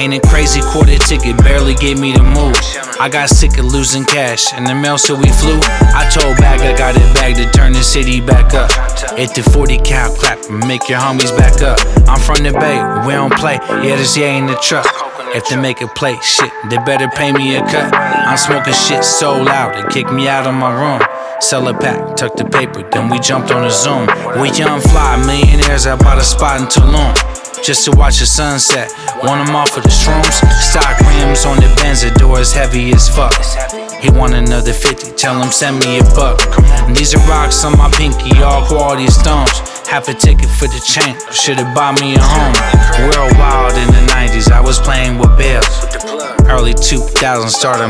Ain't a crazy quarter ticket, barely gave me the move. I got sick of losing cash in the mail, so we flew. I told Bag I got it back to turn the city back up. Hit the 40 cal clap and make your homies back up. I'm from the Bay, we don't play. Yeah, this yeah in the truck. If they make a play, shit, they better pay me a cut. I'm smoking shit so loud, they kick me out of my room. Sell a pack, tuck the paper, then we jumped on a Zoom. We young fly millionaires, I bought a spot in Tulum just to watch the sunset. Want them off of the shrooms. Stock rims on the Benz, the door is heavy as fuck. He want another 50, tell him send me a buck. And these are rocks on my pinky, all quality stones. Half a ticket for the chain, should've bought me a home. World wild in the 90s, I was playing with bills. Early 2000s, started